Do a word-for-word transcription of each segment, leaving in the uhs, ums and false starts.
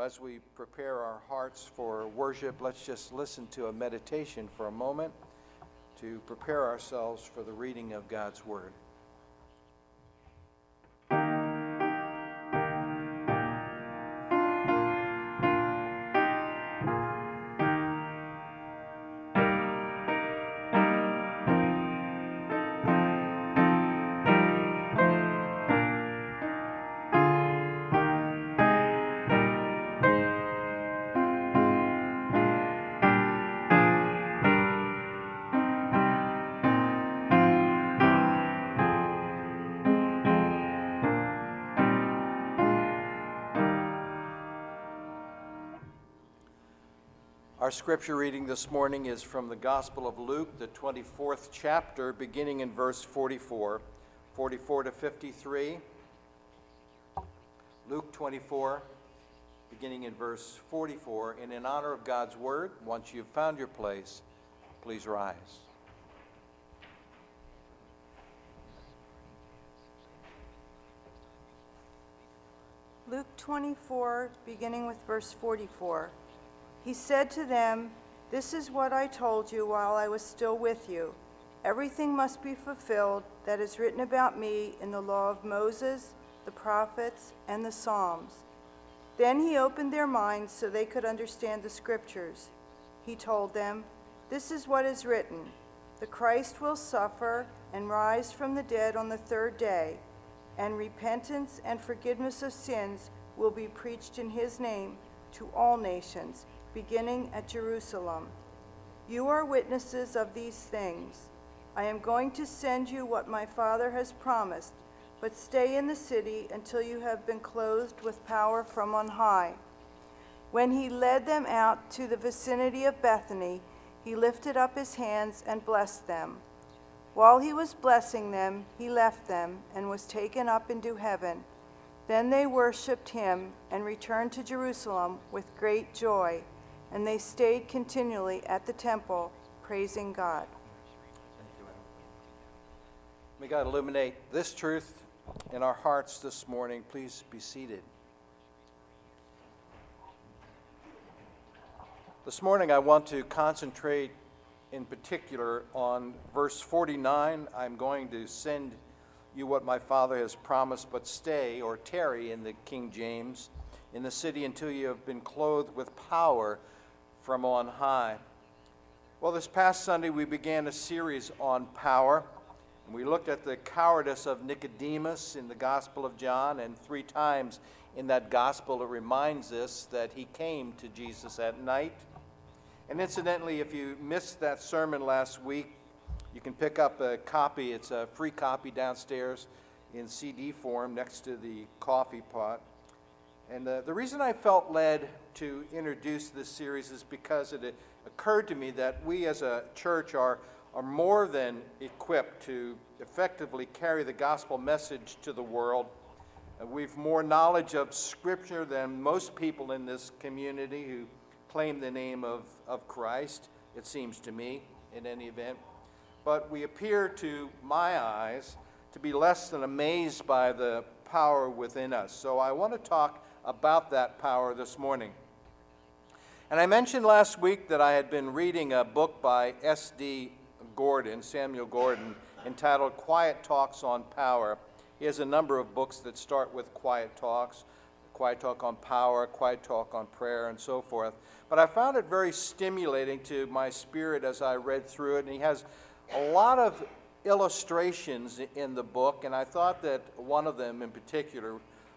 as we prepare our hearts for worship, let's just listen to a meditation for a moment to prepare ourselves for the reading of God's Word. Our scripture reading this morning is from the Gospel of Luke, the twenty-fourth chapter, beginning in verse forty-four, forty-four to fifty-three. Luke twenty-four, beginning in verse forty-four. And in honor of God's word, once you've found your place, please rise. Luke twenty-four, beginning with verse forty-four. He said to them, "This is what I told you while I was still with you. Everything must be fulfilled that is written about me in the law of Moses, the prophets, and the Psalms." Then he opened their minds so they could understand the scriptures. He told them, "This is what is written. The Christ will suffer and rise from the dead on the third day, and repentance and forgiveness of sins will be preached in his name to all nations, beginning at Jerusalem. You are witnesses of these things. I am going to send you what my Father has promised, but stay in the city until you have been clothed with power from on high." When he led them out to the vicinity of Bethany, he lifted up his hands and blessed them. While he was blessing them, he left them and was taken up into heaven. Then they worshipped him and returned to Jerusalem with great joy, and they stayed continually at the temple, praising God. Thank you, Adam. May God illuminate this truth in our hearts this morning. Please be seated. This morning I want to concentrate in particular on verse forty-nine. I'm going to send you what my Father has promised, but stay, or tarry in the King James, in the city until you have been clothed with power from on high. Well, this past Sunday we began a series on power, and we looked at the cowardice of Nicodemus in the Gospel of John, and three times in that Gospel it reminds us that he came to Jesus at night. And incidentally, if you missed that sermon last week, you can pick up a copy. It's a free copy downstairs in C D form next to the coffee pot. And uh, the reason I felt led to introduce this series is because it occurred to me that we as a church are, are more than equipped to effectively carry the gospel message to the world. Uh, we've more knowledge of Scripture than most people in this community who claim the name of, of Christ, it seems to me, in any event. But we appear to my eyes to be less than amazed by the power within us. So I want to talk about that power this morning. And I mentioned last week that I had been reading a book by S D Gordon, Samuel Gordon, entitled Quiet Talks on Power. He has a number of books that start with quiet talks, quiet talk on power, quiet talk on prayer, and so forth. But I found it very stimulating to my spirit as I read through it, and he has a lot of illustrations in the book, and I thought that one of them in particular,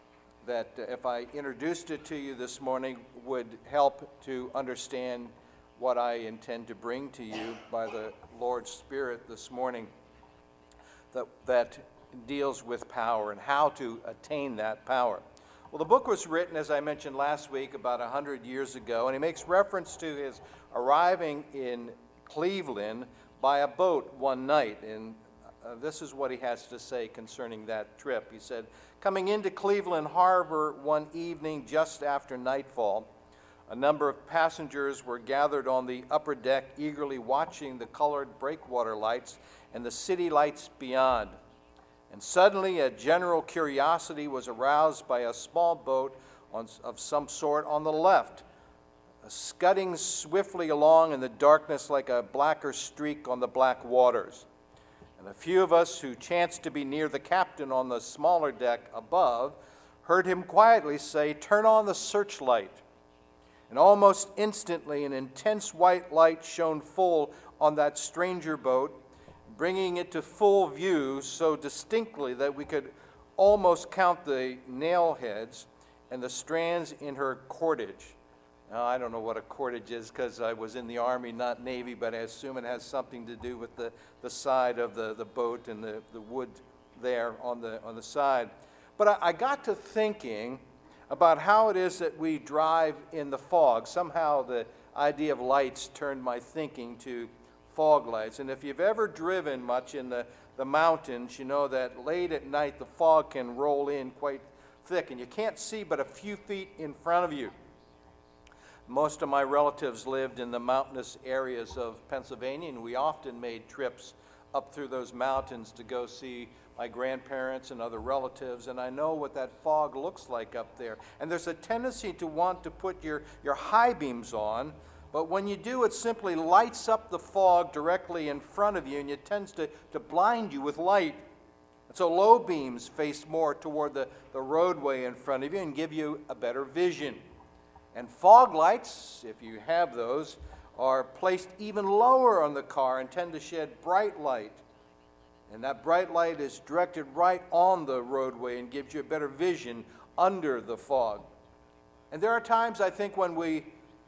that if I introduced it to you this morning, would help to understand what I intend to bring to you by the Lord's Spirit this morning, that, that deals with power and how to attain that power. Well, the book was written, as I mentioned last week, about one hundred years ago, and he makes reference to his arriving in Cleveland by a boat one night, and uh, this is what he has to say concerning that trip. He said, "Coming into Cleveland Harbor one evening just after nightfall, a number of passengers were gathered on the upper deck, eagerly watching the colored breakwater lights and the city lights beyond. And suddenly a general curiosity was aroused by a small boat on, of some sort on the left, scudding swiftly along in the darkness like a blacker streak on the black waters. And a few of us who chanced to be near the captain on the smaller deck above heard him quietly say, "Turn on the searchlight." And almost instantly an intense white light shone full on that stranger boat, bringing it to full view so distinctly that we could almost count the nail heads and the strands in her cordage. Now, I don't know what a cordage is because I was in the Army, not Navy, but I assume it has something to do with the, the side of the, the boat and the, the wood there on the, on the side. But I, I got to thinking about how it is that we drive in the fog. Somehow the idea of lights turned my thinking to fog lights. And if you've ever driven much in the, the mountains, you know that late at night the fog can roll in quite thick and you can't see but a few feet in front of you. Most of my relatives lived in the mountainous areas of Pennsylvania, and we often made trips up through those mountains to go see my grandparents and other relatives, and I know what that fog looks like up there. And there's a tendency to want to put your, your high beams on, but when you do, it simply lights up the fog directly in front of you, and it tends to, to blind you with light. And so low beams face more toward the, the roadway in front of you and give you a better vision. And fog lights, if you have those, are placed even lower on the car and tend to shed bright light. And that bright light is directed right on the roadway and gives you a better vision under the fog. And there are times, I think, when we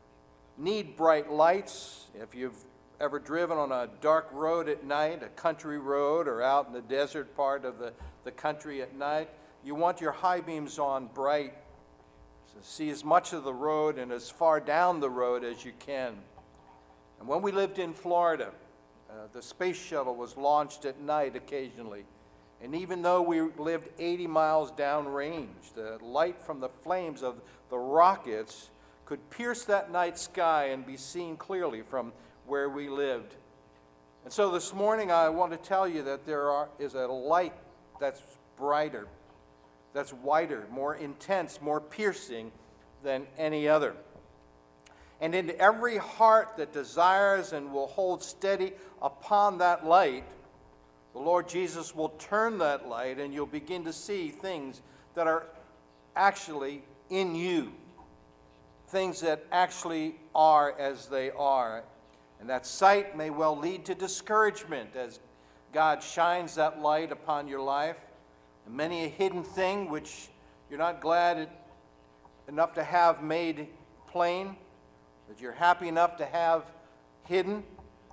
need bright lights. If you've ever driven on a dark road at night, a country road, or out in the desert part of the, the country at night, you want your high beams on bright to see as much of the road and as far down the road as you can. And when we lived in Florida, uh, the space shuttle was launched at night occasionally. And even though we lived eighty miles downrange, the light from the flames of the rockets could pierce that night sky and be seen clearly from where we lived. And so this morning I want to tell you that there are, is a light that's brighter, that's whiter, more intense, more piercing than any other. And in every heart that desires and will hold steady upon that light, the Lord Jesus will turn that light and you'll begin to see things that are actually in you, things that actually are as they are. And that sight may well lead to discouragement as God shines that light upon your life. And many a hidden thing which you're not glad it, enough to have made plain, that you're happy enough to have hidden,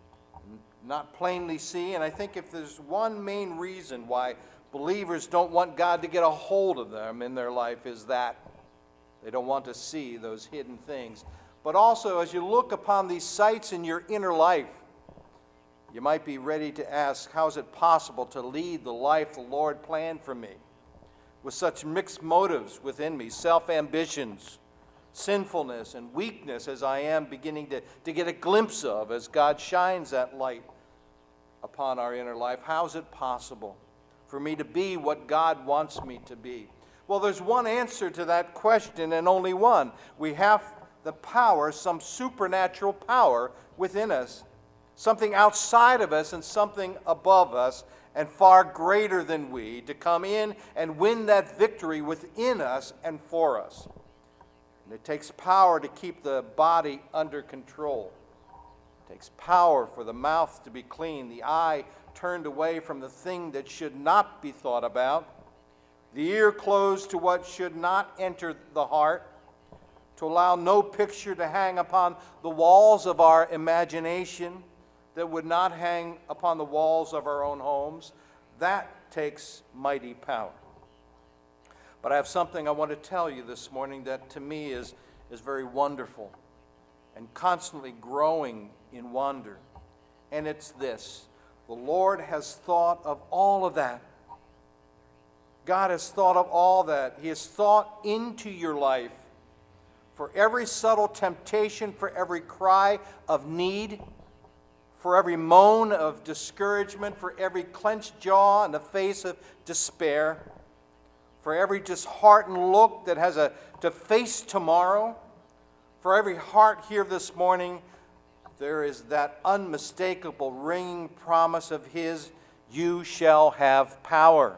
not plainly see. And I think if there's one main reason why believers don't want God to get a hold of them in their life is that they don't want to see those hidden things. But also, as you look upon these sights in your inner life, you might be ready to ask, how is it possible to lead the life the Lord planned for me with such mixed motives within me, self-ambitions, sinfulness, and weakness as I am beginning to, to get a glimpse of as God shines that light upon our inner life? How is it possible for me to be what God wants me to be? Well, there's one answer to that question and only one. We have the power, some supernatural power within us, something outside of us and something above us and far greater than we, to come in and win that victory within us and for us. And it takes power to keep the body under control. It takes power for the mouth to be clean, the eye turned away from the thing that should not be thought about, the ear closed to what should not enter the heart, to allow no picture to hang upon the walls of our imagination that would not hang upon the walls of our own homes. That takes mighty power. But I have something I want to tell you this morning that to me is, is very wonderful and constantly growing in wonder. And it's this: the Lord has thought of all of that. God has thought of all that. He has thought into your life for every subtle temptation, for every cry of need, for every moan of discouragement, for every clenched jaw in the face of despair, for every disheartened look that has a to face tomorrow, for every heart here this morning, there is that unmistakable ringing promise of His, you shall have power.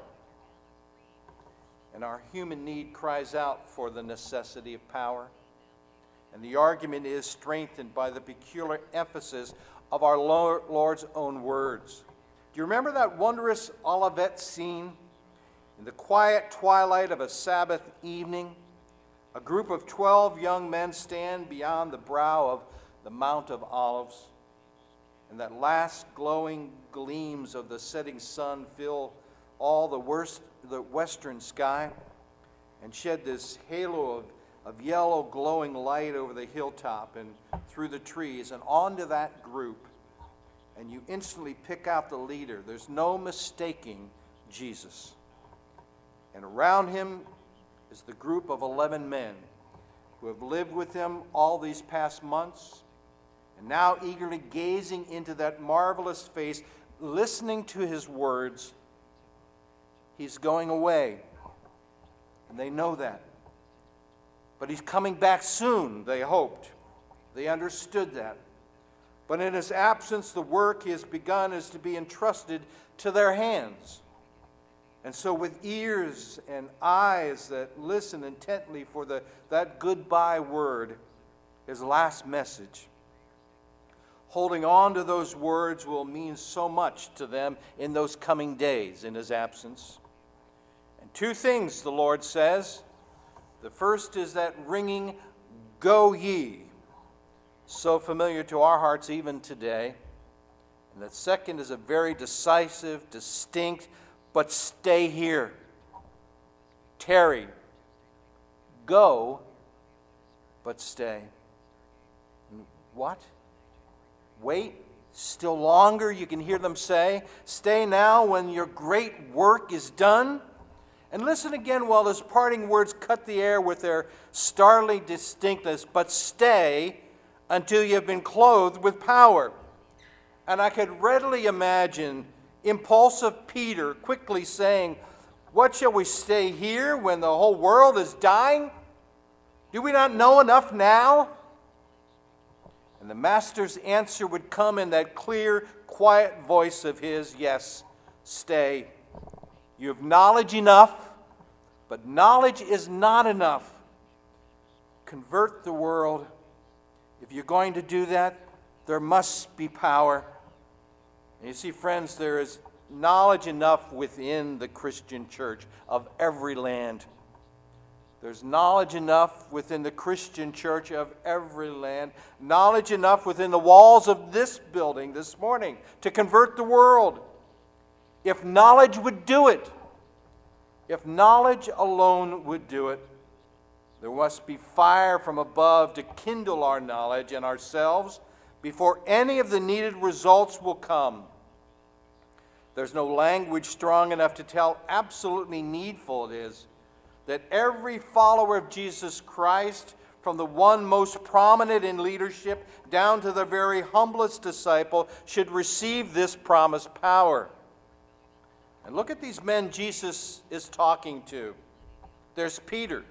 And our human need cries out for the necessity of power. And the argument is strengthened by the peculiar emphasis of our Lord's own words. Do you remember that wondrous Olivet scene? In the quiet twilight of a Sabbath evening, a group of twelve young men stand beyond the brow of the Mount of Olives, and that last glowing gleams of the setting sun fill all the, worst, the western sky and shed this halo of, of yellow glowing light over the hilltop and through the trees and onto that group, and you instantly pick out the leader. There's no mistaking Jesus. And around him is the group of eleven men who have lived with him all these past months, and now eagerly gazing into that marvelous face, listening to his words. He's going away, and they know that. But he's coming back soon, they hoped. They understood that. But in his absence, the work he has begun is to be entrusted to their hands. And so with ears and eyes that listen intently for the, that goodbye word, his last message, holding on to those words will mean so much to them in those coming days in his absence. And two things the Lord says. The first is that ringing, go ye, so familiar to our hearts even today. And the second is a very decisive, distinct, but stay here. Tarry. Go, but stay. What? Wait still longer, you can hear them say. Stay now when your great work is done. And listen again while those parting words cut the air with their startling distinctness. But stay until you have been clothed with power. And I could readily imagine impulsive Peter quickly saying, what shall we stay here when the whole world is dying? Do we not know enough now? And the Master's answer would come in that clear, quiet voice of his, yes, stay. You have knowledge enough, but knowledge is not enough. Convert the world. If you're going to do that, there must be power. And you see, friends, there is knowledge enough within the Christian church of every land. There's knowledge enough within the Christian church of every land. Knowledge enough within the walls of this building this morning to convert the world. If knowledge would do it, if knowledge alone would do it, there must be fire from above to kindle our knowledge and ourselves before any of the needed results will come. There's no language strong enough to tell absolutely needful it is that every follower of Jesus Christ, from the one most prominent in leadership down to the very humblest disciple, should receive this promised power. And look at these men Jesus is talking to. There's Peter,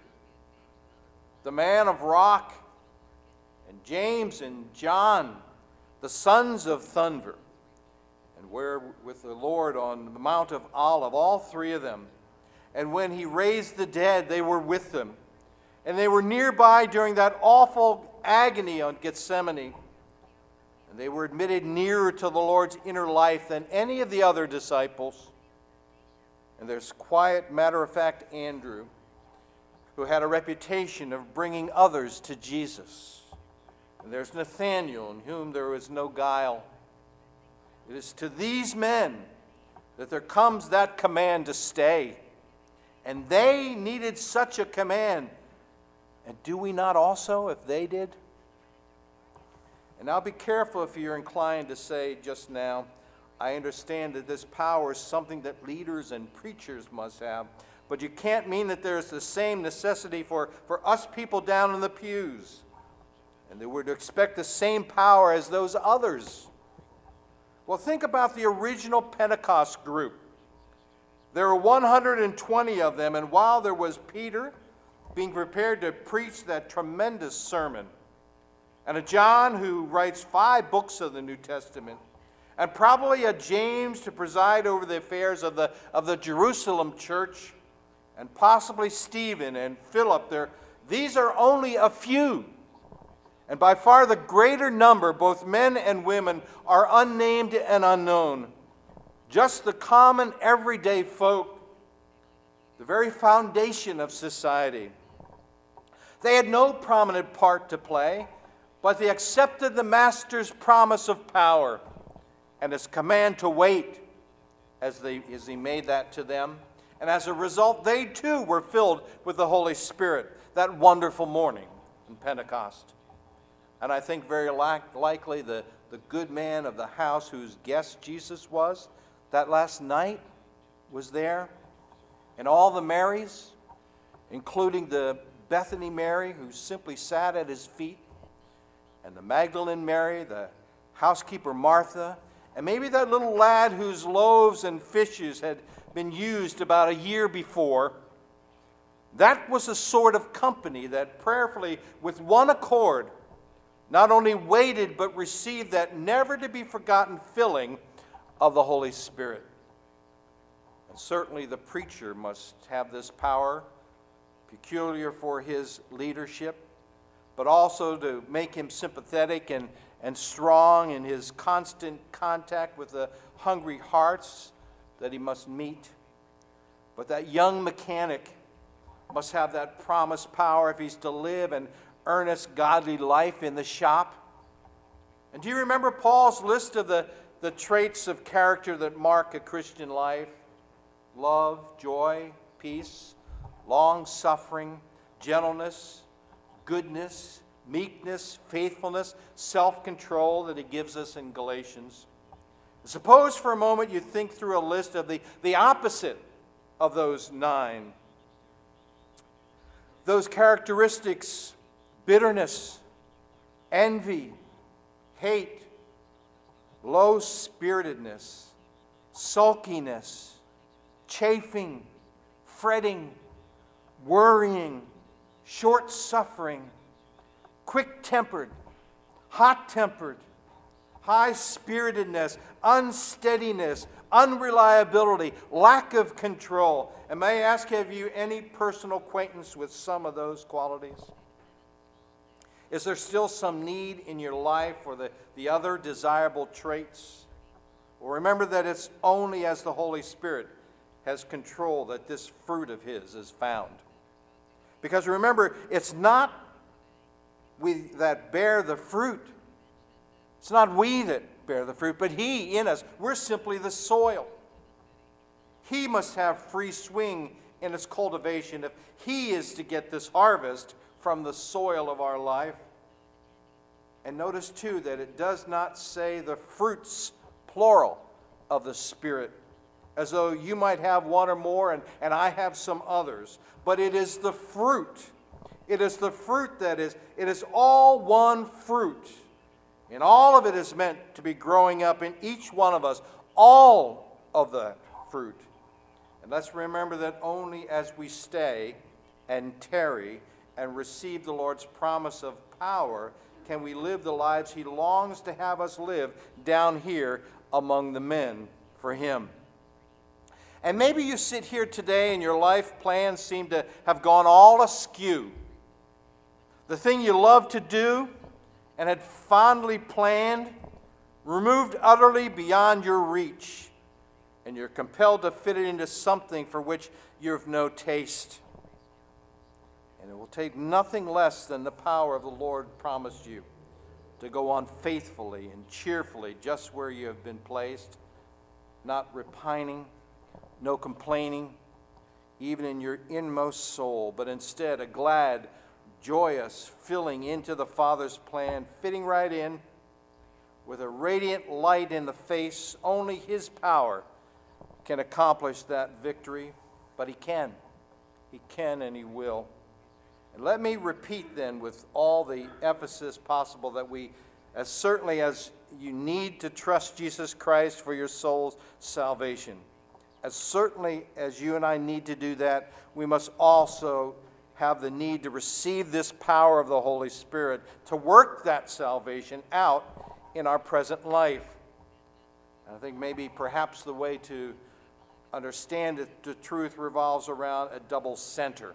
the man of rock, and James and John, the sons of thunder. And we're with the Lord on the Mount of Olives, all three of them. And when he raised the dead, they were with them. And they were nearby during that awful agony on Gethsemane. And they were admitted nearer to the Lord's inner life than any of the other disciples. And there's quiet, matter-of-fact Andrew, who had a reputation of bringing others to Jesus. And there's Nathanael, in whom there was no guile. It is to these men that there comes that command to stay. And they needed such a command. And do we not also, if they did? And I'll be careful if you're inclined to say just now, I understand that this power is something that leaders and preachers must have. But you can't mean that there's the same necessity for, for us people down in the pews. And that we're to expect the same power as those others. Well, think about the original Pentecost group. There were one hundred twenty of them, and while there was Peter being prepared to preach that tremendous sermon, and a John who writes five books of the New Testament, and probably a James to preside over the affairs of the, of the Jerusalem church, and possibly Stephen and Philip, there, these are only a few. And by far the greater number, both men and women, are unnamed and unknown. Just the common everyday folk, the very foundation of society. They had no prominent part to play, but they accepted the Master's promise of power and his command to wait as, they, as he made that to them. And as a result, they too were filled with the Holy Spirit that wonderful morning in Pentecost. And I think very like, likely the, the good man of the house whose guest Jesus was that last night was there. And all the Marys, including the Bethany Mary who simply sat at his feet, and the Magdalene Mary, the housekeeper Martha, and maybe that little lad whose loaves and fishes had been used about a year before. That was a sort of company that prayerfully, with one accord, not only waited but received that never-to-be-forgotten filling of the Holy Spirit. And certainly the preacher must have this power, peculiar for his leadership, but also to make him sympathetic and, and strong in his constant contact with the hungry hearts that he must meet. But that young mechanic must have that promised power if he's to live an earnest, godly life in the shop. And do you remember Paul's list of the, the traits of character that mark a Christian life? Love, joy, peace, long-suffering, gentleness, goodness, meekness, faithfulness, self-control that he gives us in Galatians. Suppose for a moment you think through a list of the, the opposite of those nine. Those characteristics: bitterness, envy, hate, low-spiritedness, sulkiness, chafing, fretting, worrying, short-suffering, quick-tempered, hot-tempered, high-spiritedness, unsteadiness, unreliability, lack of control. And may I ask, have you any personal acquaintance with some of those qualities? Is there still some need in your life for the, the other desirable traits? Well, remember that it's only as the Holy Spirit has control that this fruit of his is found. Because remember, it's not we that bear the fruit. It's not we that bear the fruit, but he in us. We're simply the soil. He must have free swing in its cultivation if he is to get this harvest from the soil of our life. And notice too that it does not say the fruits, plural, of the Spirit, as though you might have one or more and, and I have some others. But it is the fruit. It is the fruit that is, it is all one fruit. And all of it is meant to be growing up in each one of us, all of the fruit. And let's remember that only as we stay and tarry and receive the Lord's promise of power can we live the lives he longs to have us live down here among the men for him. And maybe you sit here today and your life plans seem to have gone all askew. The thing you love to do and had fondly planned, removed utterly beyond your reach, and you're compelled to fit it into something for which you have no taste. And it will take nothing less than the power of the Lord promised you to go on faithfully and cheerfully just where you have been placed, not repining, no complaining, even in your inmost soul, but instead a glad, joyous filling into the Father's plan, fitting right in with a radiant light in the face. Only his power can accomplish that victory, but he can. He can and he will. And let me repeat then with all the emphasis possible that we, as certainly as you need to trust Jesus Christ for your soul's salvation, as certainly as you and I need to do that, we must also have the need to receive this power of the Holy Spirit to work that salvation out in our present life. And I think maybe perhaps the way to understand that the truth revolves around a double center.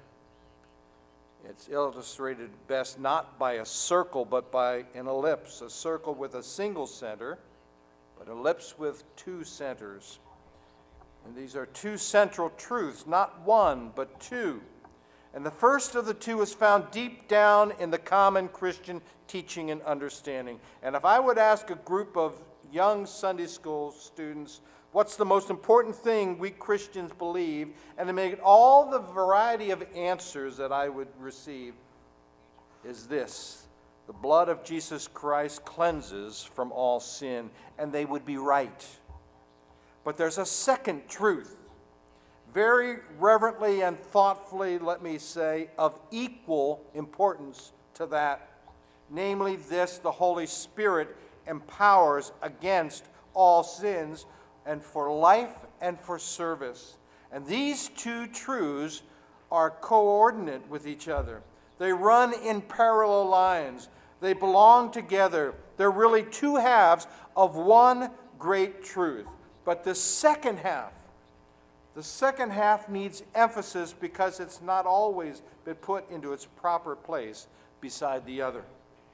It's illustrated best not by a circle, but by an ellipse. A circle with a single center, but an ellipse with two centers. And these are two central truths, not one, but two. And the first of the two is found deep down in the common Christian teaching and understanding. And if I would ask a group of young Sunday school students, what's the most important thing we Christians believe, and to make all the variety of answers that I would receive, is this: the blood of Jesus Christ cleanses from all sin, and they would be right. But there's a second truth, very reverently and thoughtfully, let me say, of equal importance to that. Namely this: the Holy Spirit empowers against all sins and for life and for service. And these two truths are coordinate with each other. They run in parallel lines. They belong together. They're really two halves of one great truth. But the second half, the second half needs emphasis because it's not always been put into its proper place beside the other.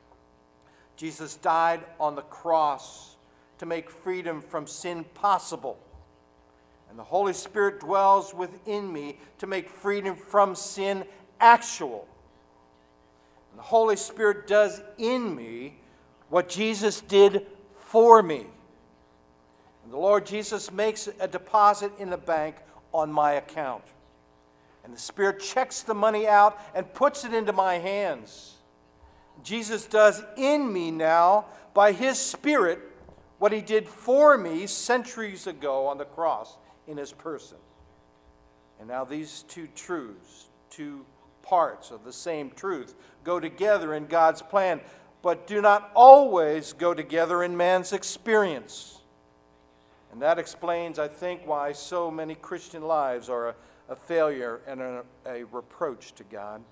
Jesus died on the cross to make freedom from sin possible. And the Holy Spirit dwells within me to make freedom from sin actual. And the Holy Spirit does in me what Jesus did for me. And the Lord Jesus makes a deposit in the bank on my account. And the Spirit checks the money out and puts it into my hands. Jesus does in me now, by His Spirit, what He did for me centuries ago on the cross in His person. And now these two truths, two parts of the same truth, go together in God's plan, but do not always go together in man's experience. And that explains, I think, why so many Christian lives are a, a failure and a, a reproach to God.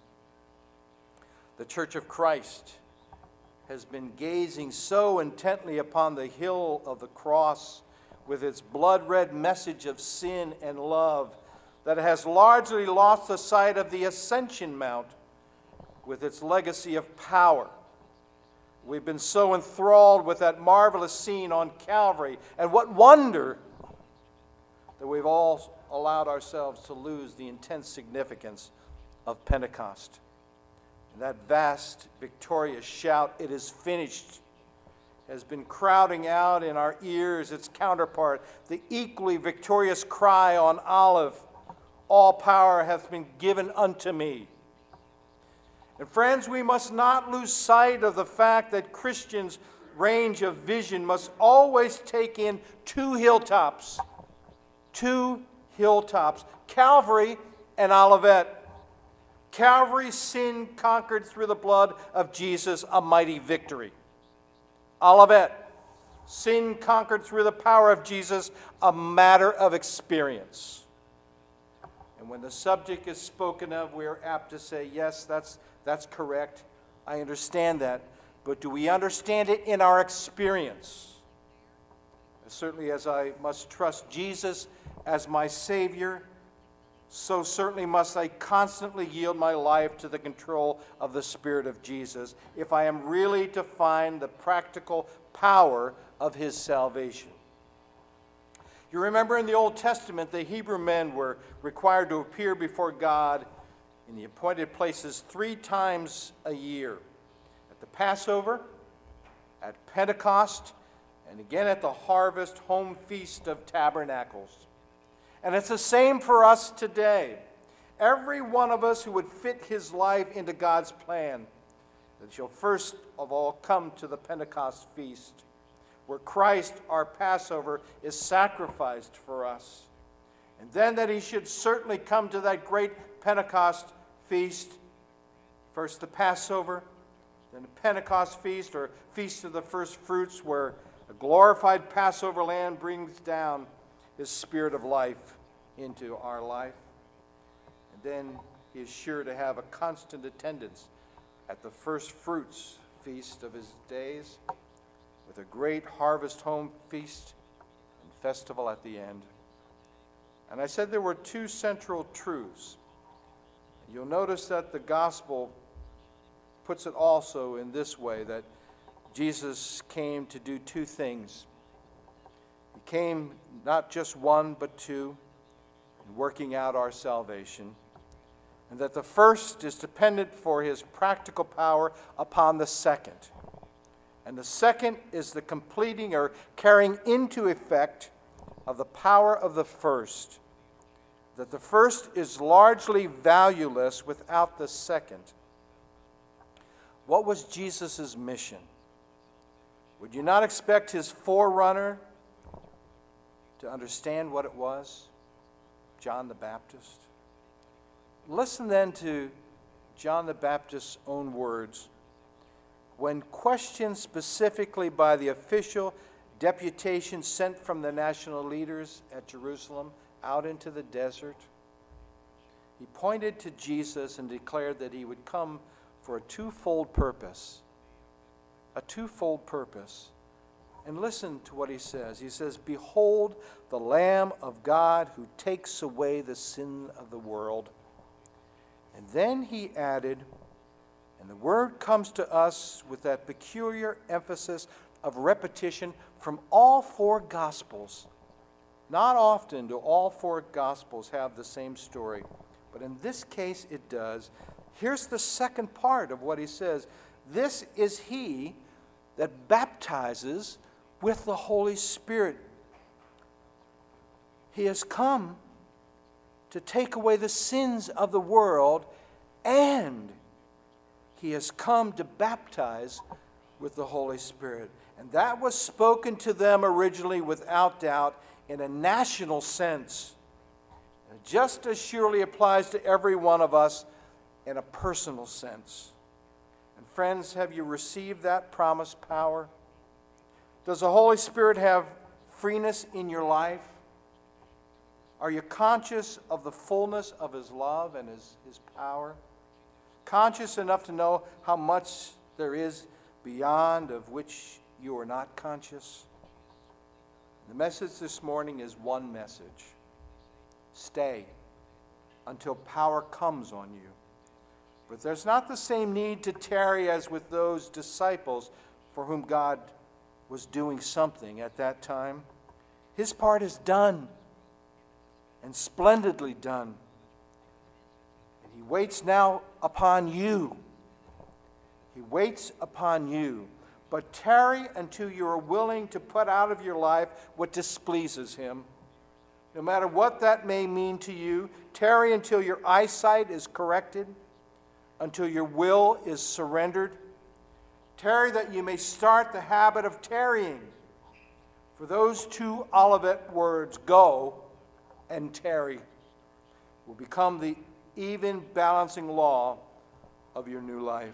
The Church of Christ has been gazing so intently upon the hill of the cross with its blood-red message of sin and love that it has largely lost the sight of the Ascension Mount with its legacy of power. We've been so enthralled with that marvelous scene on Calvary, and what wonder that we've all allowed ourselves to lose the intense significance of Pentecost. And that vast, victorious shout, "It is finished," has been crowding out in our ears its counterpart, the equally victorious cry on Olive, "All power hath been given unto me." And friends, we must not lose sight of the fact that Christians' range of vision must always take in two hilltops. Two hilltops, Calvary and Olivet. Calvary, sin conquered through the blood of Jesus, a mighty victory. Olivet, sin conquered through the power of Jesus, a matter of experience. And when the subject is spoken of, we are apt to say, yes, that's, that's correct. I understand that. But do we understand it in our experience? As certainly as I must trust Jesus as my Savior, so certainly must I constantly yield my life to the control of the Spirit of Jesus if I am really to find the practical power of His salvation. You remember in the Old Testament, the Hebrew men were required to appear before God in the appointed places three times a year. At the Passover, at Pentecost, and again at the Harvest Home Feast of Tabernacles. And it's the same for us today. Every one of us who would fit his life into God's plan, that shall first of all come to the Pentecost feast, where Christ, our Passover, is sacrificed for us. And then that he should certainly come to that great Pentecost feast, first the Passover, then the Pentecost feast, or Feast of the First Fruits, where a glorified Passover lamb brings down His Spirit of life into our life. And then he is sure to have a constant attendance at the first fruits feast of his days, with a great harvest home feast and festival at the end. And I said there were two central truths. You'll notice that the gospel puts it also in this way, that Jesus came to do two things. He came not just one, but two, in working out our salvation. And that the first is dependent for his practical power upon the second. And the second is the completing or carrying into effect of the power of the first. That the first is largely valueless without the second. What was Jesus' mission? Would you not expect his forerunner to understand what it was? John the Baptist. Listen then to John the Baptist's own words. When questioned specifically by the official deputation sent from the national leaders at Jerusalem out into the desert, he pointed to Jesus and declared that he would come for a twofold purpose. A twofold purpose. And listen to what he says. He says, "Behold the Lamb of God who takes away the sin of the world." And then he added, and the word comes to us with that peculiar emphasis of repetition from all four Gospels. Not often do all four Gospels have the same story, but in this case it does. Here's the second part of what he says. This is he that baptizes with the Holy Spirit. He has come to take away the sins of the world, and he has come to baptize with the Holy Spirit. And that was spoken to them originally without doubt in a national sense. And it just as surely applies to every one of us in a personal sense. And friends, have you received that promised power? Does the Holy Spirit have freeness in your life? Are you conscious of the fullness of his love and his, his power? Conscious enough to know how much there is beyond of which you are not conscious? The message this morning is one message. Stay until power comes on you. But there's not the same need to tarry as with those disciples for whom God was doing something at that time. His part is done, and splendidly done. And he waits now upon you. He waits upon you. But tarry until you are willing to put out of your life what displeases him. No matter what that may mean to you, tarry until your eyesight is corrected, until your will is surrendered. Tarry that you may start the habit of tarrying. For those two Olivet words, go and tarry, will become the even balancing law of your new life.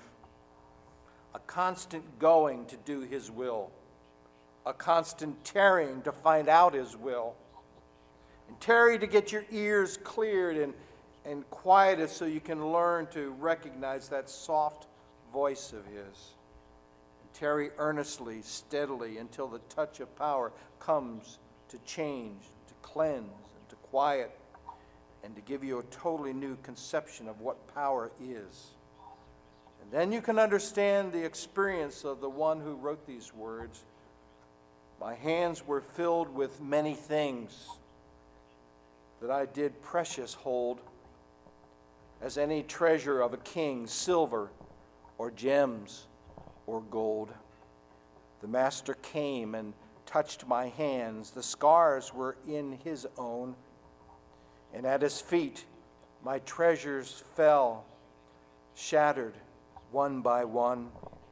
A constant going to do his will. A constant tarrying to find out his will. And tarry to get your ears cleared and, and quieted so you can learn to recognize that soft voice of his. And tarry earnestly, steadily, until the touch of power comes to change, to cleanse, and to quiet, and to give you a totally new conception of what power is. And then you can understand the experience of the one who wrote these words. My hands were filled with many things that I did precious hold, as any treasure of a king, silver or gems or gold. The master came and touched my hands. The scars were in his own. And at his feet my treasures fell, shattered one by one.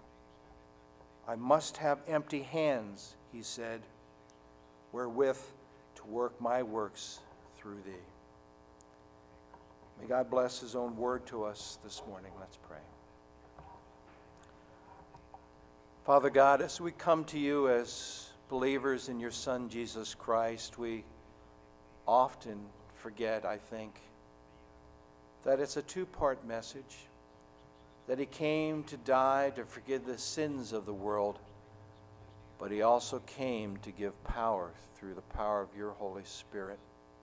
I must have empty hands, he said, wherewith to work my works through thee. May God bless his own word to us this morning. Let's pray. Father God, as we come to you as believers in your Son, Jesus Christ, we often forget, I think, that it's a two-part message, that he came to die to forgive the sins of the world, but he also came to give power through the power of your Holy Spirit,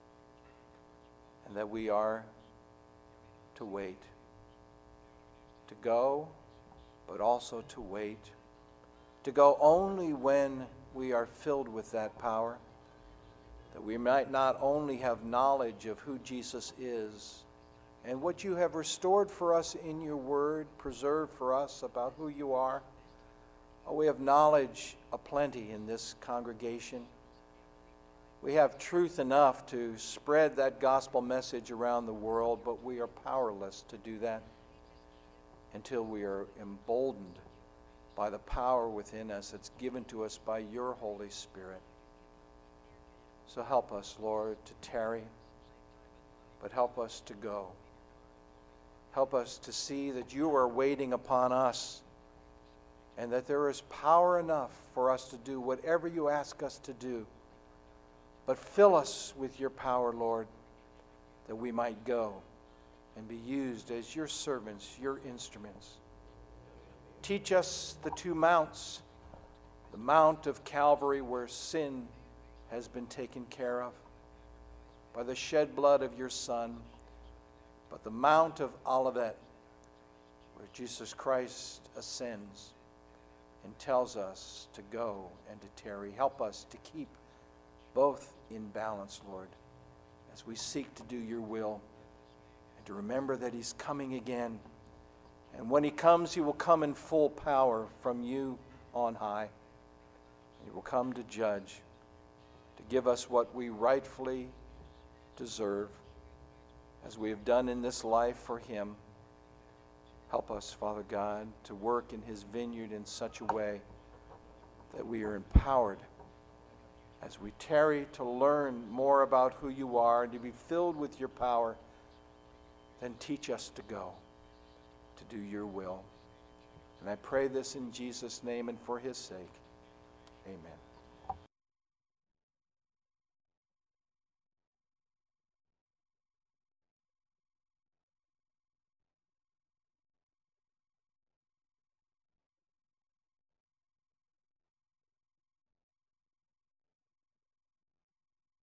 and that we are to wait, to go, but also to wait, to go only when we are filled with that power, that we might not only have knowledge of who Jesus is and what you have restored for us in your word, preserved for us about who you are. Oh, we have knowledge aplenty in this congregation. We have truth enough to spread that gospel message around the world, but we are powerless to do that until we are emboldened by the power within us that's given to us by your Holy Spirit. So help us, Lord, to tarry, but help us to go. Help us to see that you are waiting upon us and that there is power enough for us to do whatever you ask us to do. But fill us with your power, Lord, that we might go and be used as your servants, your instruments. Teach us the two mounts, the Mount of Calvary where sin has been taken care of by the shed blood of your Son, but the Mount of Olivet where Jesus Christ ascends and tells us to go and to tarry. Help us to keep both in balance, Lord, as we seek to do your will and to remember that he's coming again. And when he comes, he will come in full power from you on high. He will come to judge, to give us what we rightfully deserve, as we have done in this life for him. Help us, Father God, to work in his vineyard in such a way that we are empowered as we tarry to learn more about who you are and to be filled with your power. Then teach us to go, to do your will. And I pray this in Jesus' name and for his sake. Amen.